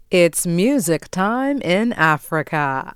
It's music time in Africa.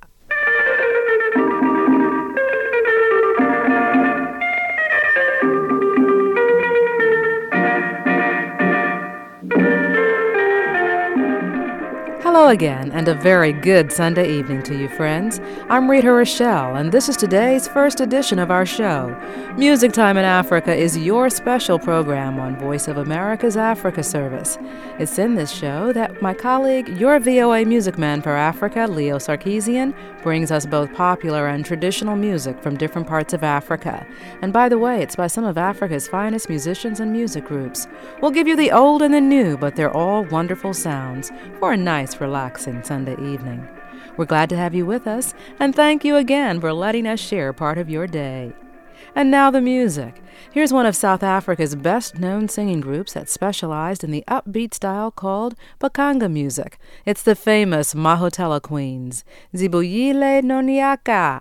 Hello again, and a very good Sunday evening to you, friends. I'm Rita Rochelle, and this is today's first edition of our show. Music Time in Africa is your special program on Voice of America's Africa Service. It's in this show that my colleague, your VOA music man for Africa, Leo Sarkeesian, brings us both popular and traditional music from different parts of Africa. And by the way, it's by some of Africa's finest musicians and music groups. We'll give you the old and the new, but they're all wonderful sounds for a nice, relaxing Sunday evening. We're glad to have you with us, and thank you again for letting us share part of your day. And now the music. Here's one of South Africa's best-known singing groups that specialized in the upbeat style called Bakanga music. It's the famous Mahotella Queens. Zibuyile Nonyaka.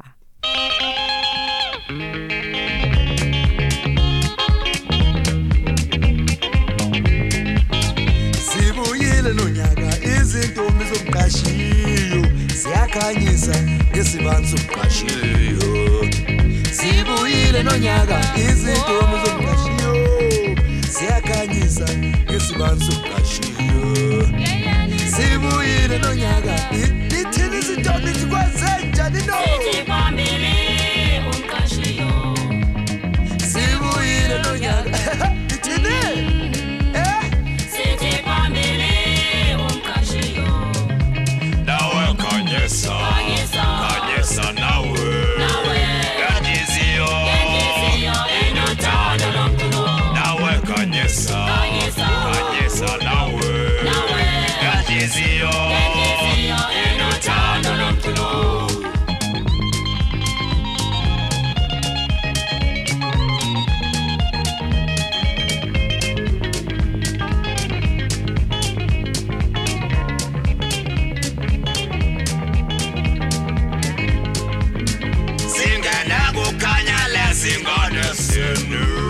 Zibuyile Nonyaka, izintombi zomqashiyo siyakhanyisa ngesibani somqashiyo. Zibuyile Nonyaka, izintombi zomqashiyo siyakhanyisa ngesibani somqashiyo. Zibuyile Nonyaka, ithini izintombi zikwenze njani no? Sithi phambili umqashiyo. Zibuyile Nonyaka, ithini? Sithi phambili umqashiyo. Nawe khanyisa, khanyisa nawe. Kanyesa nawe Yajiziyo enothando lomculo. Singana kukhanya lesingane senu.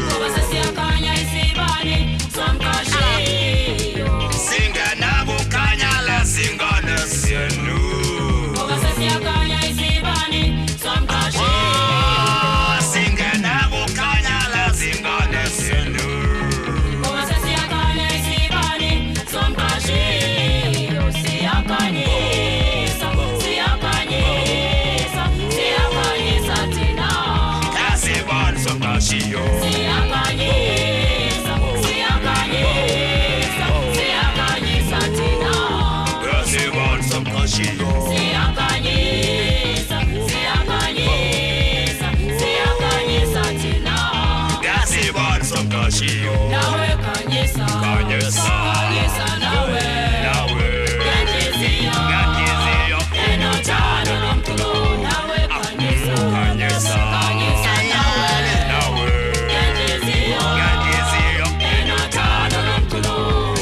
Singana kukhanya la singane senu. Ngoba sesiyakhanya isibani somqashiyo. Singana kukhanya la singane senu. Ngoba sesiyakhanya isibani somqashiyo. Siyakhanyisa, siyakhanyisa, siyakhanyisa thina. Kasibani somqashiyo. Siyakhanyisa, siyakhanyisa, siyakhanyisa thina. Kasibani somqashiyo. Siyakhanyisa, siyakhanyisa, siyakhanyisa thina. Kasibani somqashiyo. Nawe khanyisa, khanyisa, khanyisa nawe, nawe. Ngenhliziyo, ngenhliziyo enothando lomculo. Nawe khanyisa, khanyisa, khanyisa nawe, nawe. Ngenhliziyo, ngenhliziyo enothando lomculo.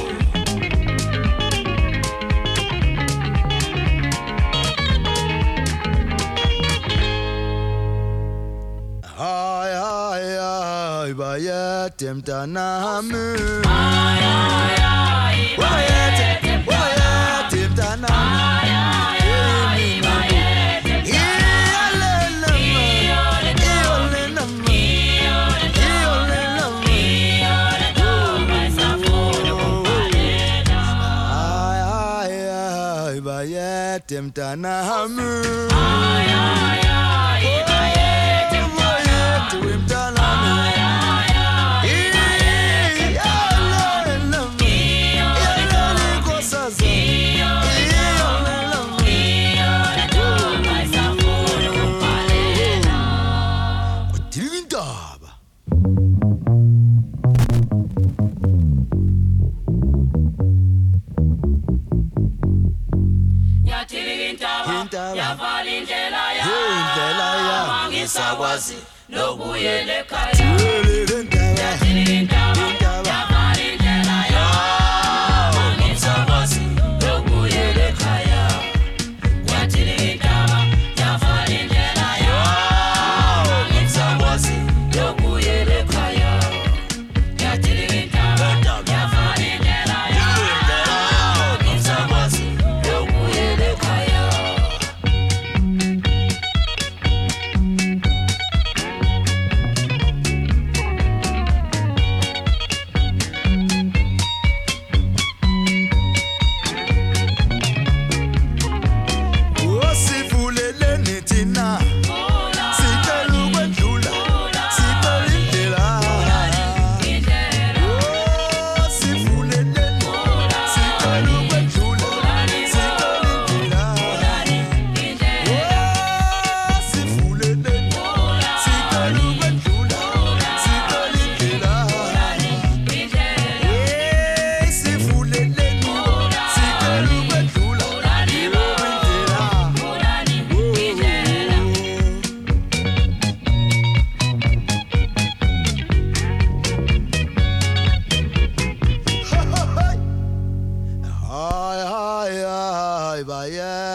Ay ay ay bayete mtanami. Ay ay ay bayete mtanami. Ay ay ay bayete mtanami. Iyole nami, iyole nami, iyole nami safuna kubaleka. Ay ay ay bayete mtanami. Ay ay ay bayete mtanami. Yavala indlela ya mangisakwazi lokuyela ekhaya. Yathini indaba yavala indlela ya mangisakwazi lokuyela ekhaya. Yathini indaba yavala indlela ya mangisakwazi lokuyela ekhaya. Yathini indaba yavala indlela ya mangisakwazi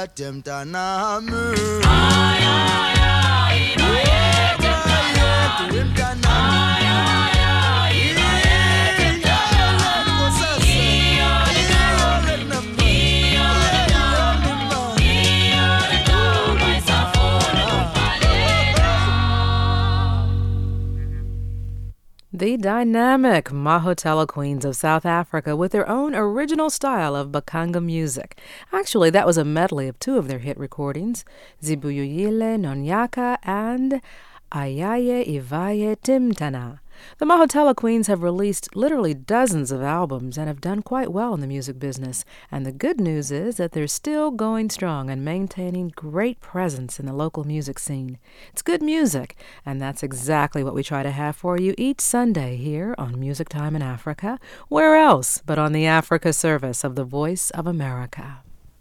bayede mntanami The dynamic Mahotella Queens of South Africa with their own original style of Bakanga music. Actually, that was a medley of two of their hit recordings, Zibuyuyile Nonyaka and Ayaye Ivaye Timtana. The Mahotella Queens have released literally dozens of albums and have done quite well in the music business. And the good news is that they're still going strong and maintaining great presence in the local music scene. It's good music, and that's exactly what we try to have for you each Sunday here on Music Time in Africa. Where else but on the Africa service of the Voice of America?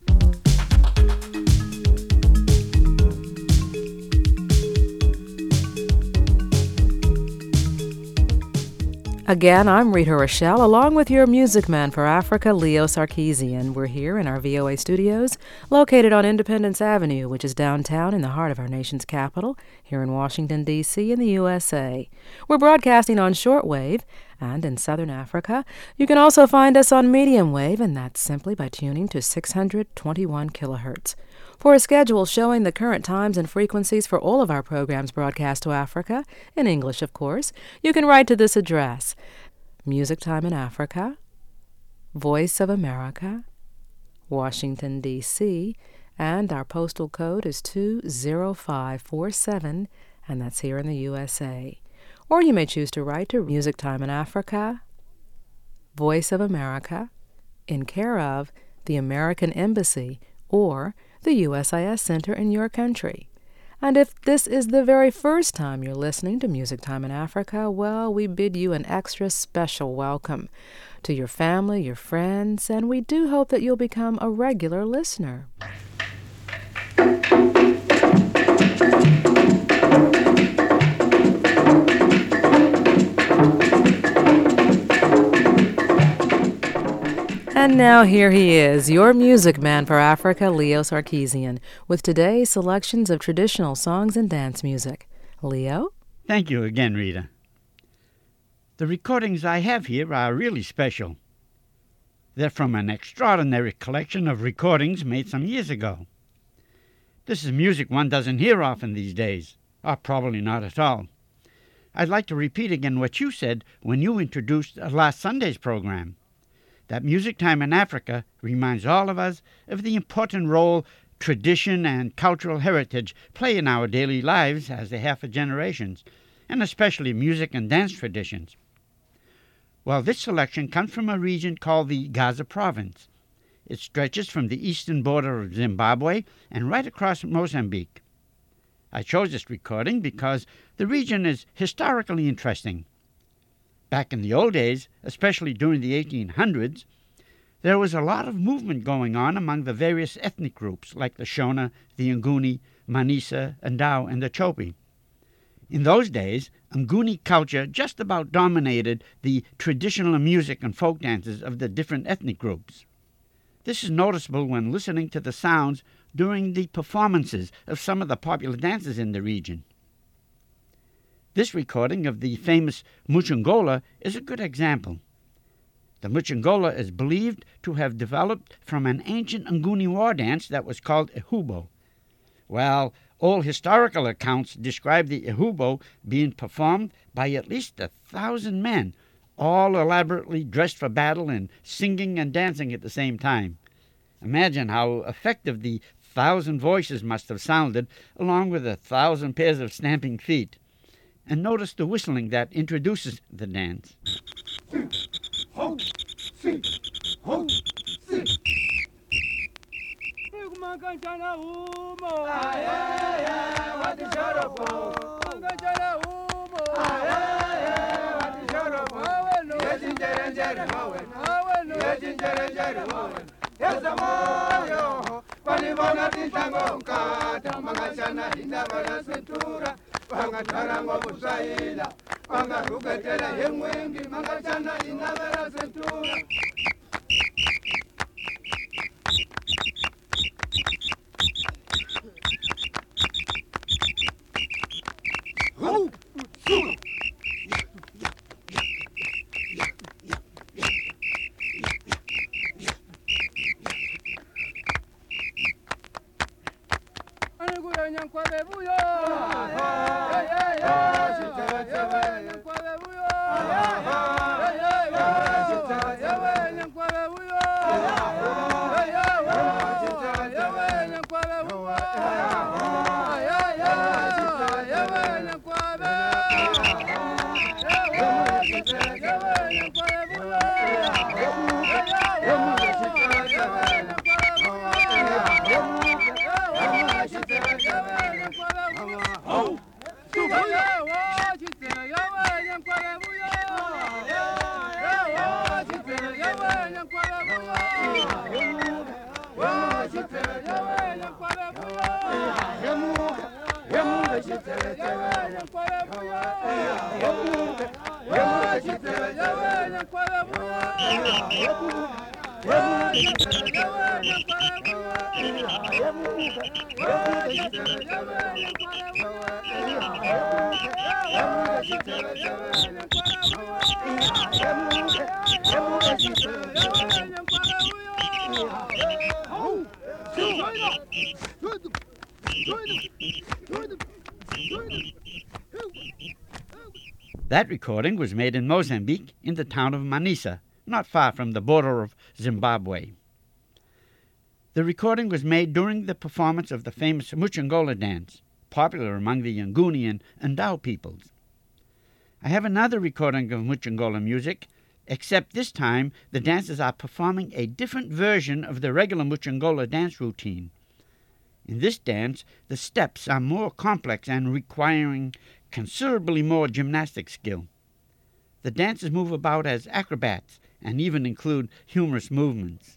Again, I'm Rita Rochelle, along with your music man for Africa, Leo Sarkeesian. We're here in our VOA studios, located on Independence Avenue, which is downtown in the heart of our nation's capital, here in Washington, D.C. in the USA. We're broadcasting on shortwave, and in Southern Africa, you can also find us on medium wave, and that's simply by tuning to 621 kilohertz. For a schedule showing the current times and frequencies for all of our programs broadcast to Africa, in English, of course, you can write to this address, Music Time in Africa, Voice of America, Washington, D.C., and our postal code is 20547, and that's here in the USA. Or you may choose to write to Music Time in Africa, Voice of America, in care of the American Embassy or the USIS Center in your country. And if this is the very first time you're listening to Music Time in Africa, well, we bid you an extra special welcome to your family, your friends, and we do hope that you'll become a regular listener. And now here he is, your music man for Africa, Leo Sarkeesian, with today's selections of traditional songs and dance music. Leo? Thank you again, Rita. The recordings I have here are really special. They're from an extraordinary collection of recordings made some years ago. This is music one doesn't hear often these days, or probably not at all. I'd like to repeat again what you said when you introduced last Sunday's program. That Music Time in Africa reminds all of us of the important role tradition and cultural heritage play in our daily lives as they have for generations, and especially music and dance traditions. Well, this selection comes from a region called the Gaza Province. It stretches from the eastern border of Zimbabwe and right across Mozambique. I chose this recording because the region is historically interesting. Back in the old days, especially during the 1800s, there was a lot of movement going on among the various ethnic groups like the Shona, the Nguni, Manisa, Ndau, and the Chopi. In those days, Nguni culture just about dominated the traditional music and folk dances of the different ethnic groups. This is noticeable when listening to the sounds during the performances of some of the popular dances in the region. This recording of the famous Muchungola is a good example. The Muchungola is believed to have developed from an ancient Nguni war dance that was called Ihubo. Well, all historical accounts describe the Ihubo being performed by at least 1,000 men, all elaborately dressed for battle and singing and dancing at the same time. Imagine how effective the 1,000 voices must have sounded, along with 1,000 pairs of stamping feet. And notice the whistling that introduces the dance. Vangatara ngokusayila vangaruketela hemwengi mangachana inavera sentura That recording was made in Mozambique in the town of Manisa, not far from the border of Zimbabwe. The recording was made during the performance of the famous Muchangola dance, popular among the Nguni and Ndau peoples. I have another recording of Muchangola music, except this time the dancers are performing a different version of the regular Muchangola dance routine. In this dance, the steps are more complex and requiring considerably more gymnastic skill. The dancers move about as acrobats and even include humorous movements.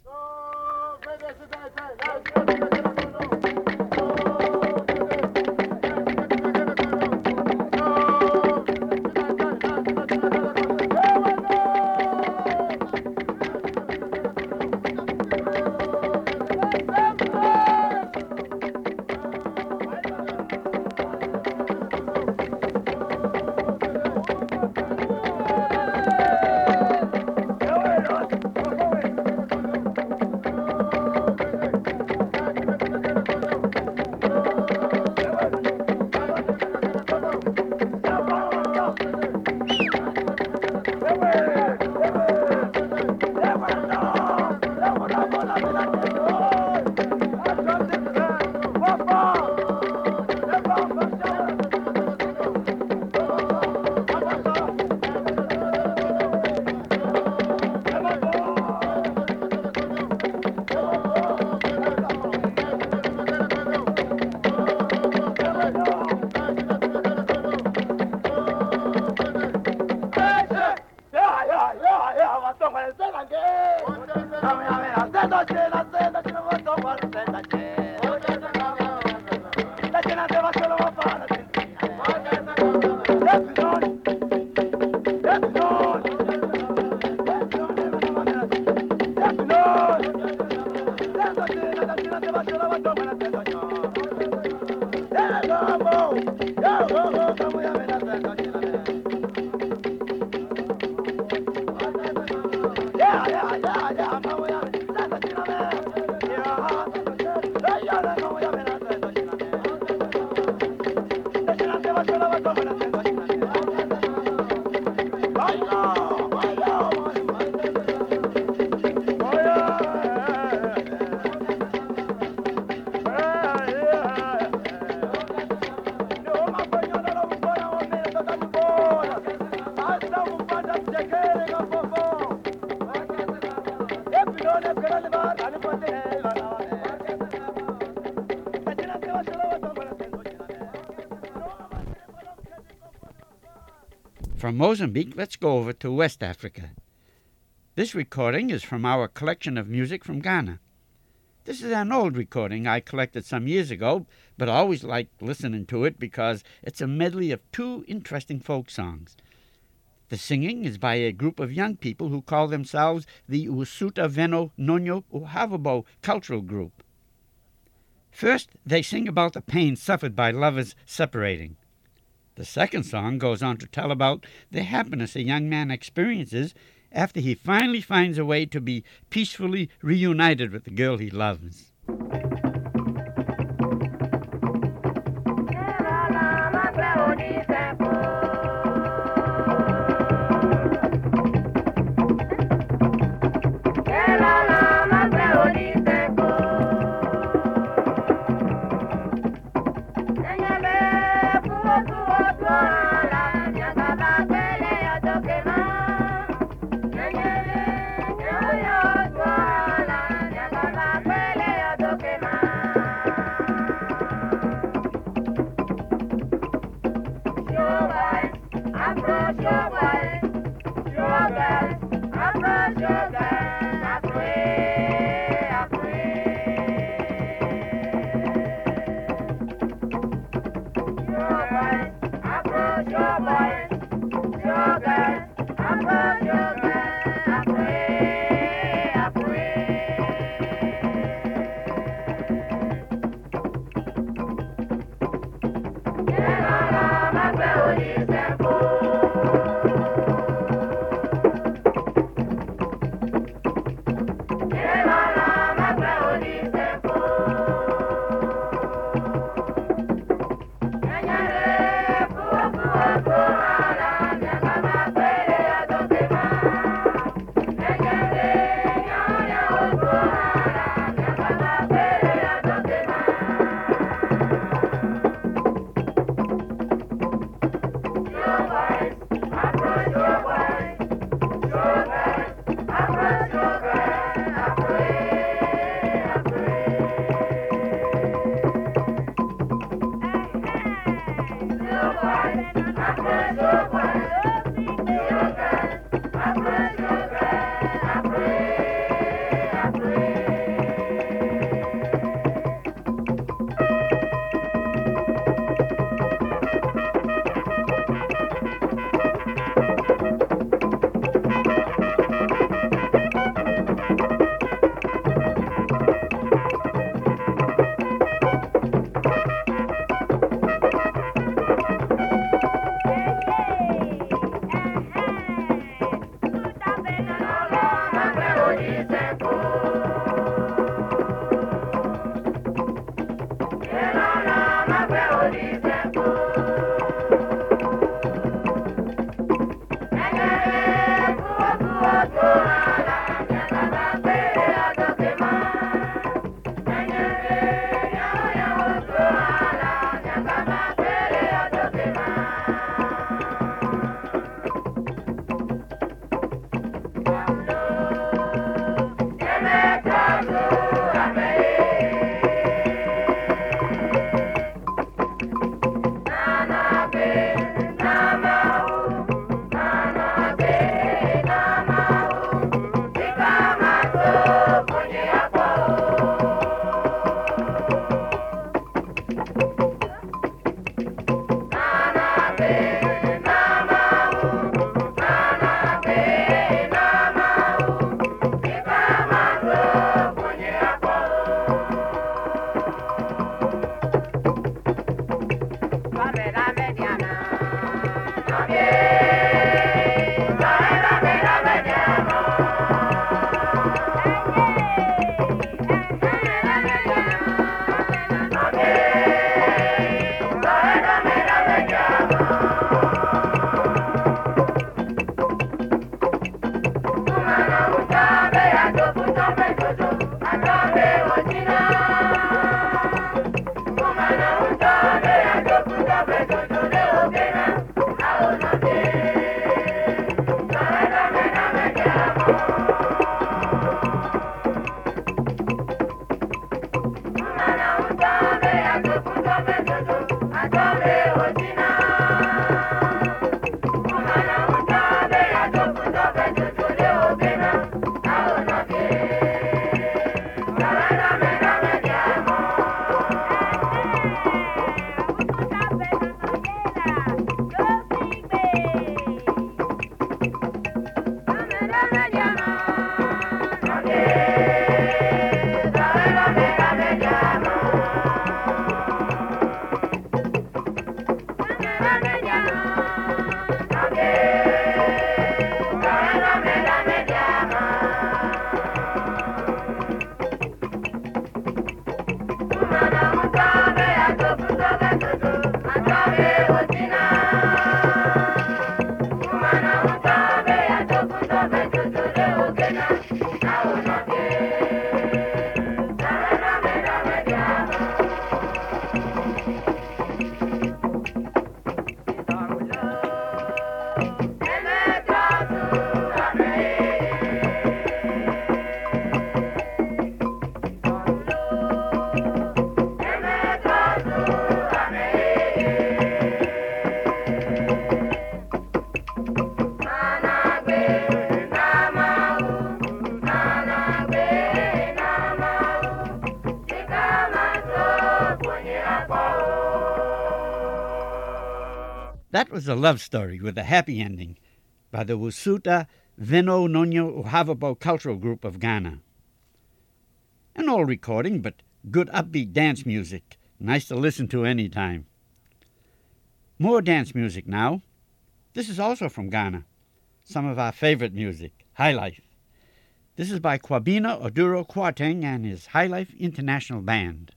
From Mozambique, let's go over to West Africa. This recording is from our collection of music from Ghana. This is an old recording I collected some years ago, but I always like listening to it because it's a medley of two interesting folk songs. The singing is by a group of young people who call themselves the Usuta Veno Nonyo Uhavabo Cultural Group. First, they sing about the pain suffered by lovers separating. The second song goes on to tell about the happiness a young man experiences after he finally finds a way to be peacefully reunited with the girl he loves. That was a love story with a happy ending by the Wusuta Veno Nonyo Uhavabo Cultural Group of Ghana. An old recording, but good upbeat dance music, nice to listen to any time. More dance music now. This is also from Ghana, some of our favorite music, High Life. This is by Kwabena Oduro Kwarteng and his High Life International Band.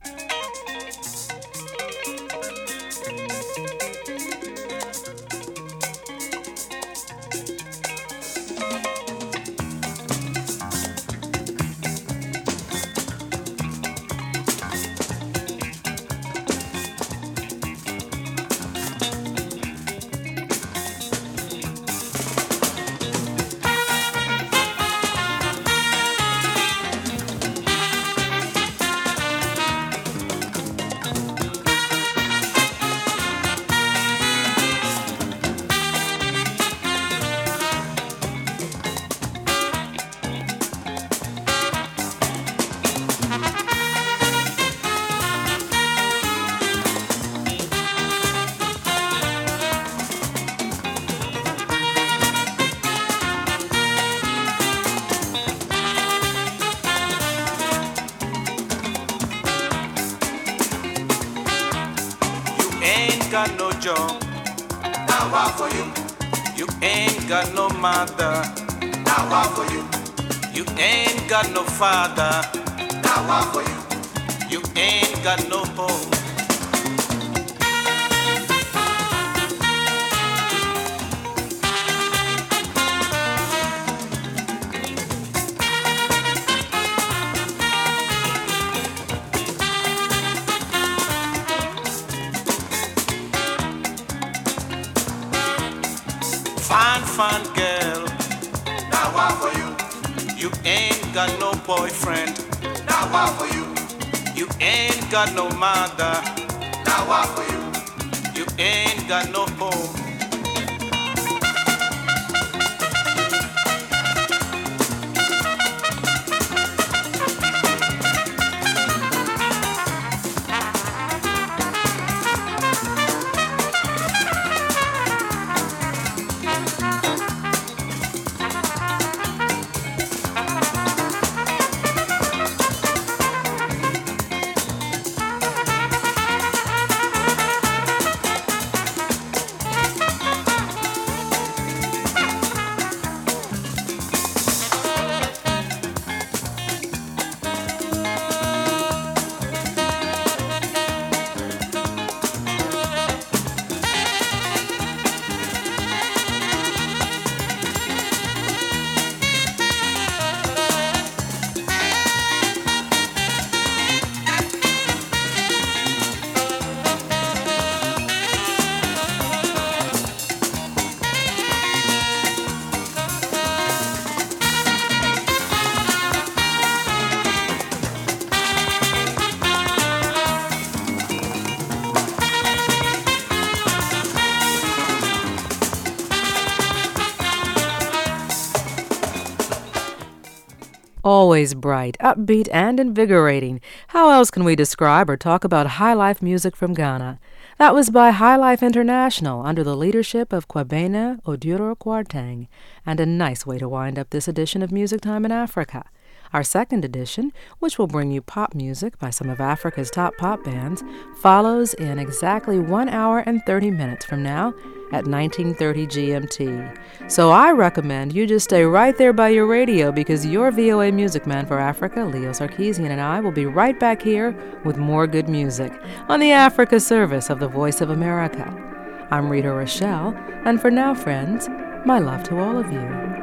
Got no job, now what for you? You ain't got no mother, now what for you? You ain't got no father, now what for you? You ain't got no home. Fine girl, now what for you? You ain't got no boyfriend, now what for you? You ain't got no mother, now what for you? You ain't got no home. Always bright, upbeat, and invigorating. How else can we describe or talk about high life music from Ghana? That was by High Life International under the leadership of Kwabena Oduro Kwarteng, and a nice way to wind up this edition of Music Time in Africa. Our second edition, which will bring you pop music by some of Africa's top pop bands, follows in exactly 1 hour and 30 minutes from now at 19:30 GMT. So I recommend you just stay right there by your radio because your VOA Music Man for Africa, Leo Sarkeesian, and I will be right back here with more good music on the Africa service of the Voice of America. I'm Rita Rochelle, and for now, friends, my love to all of you.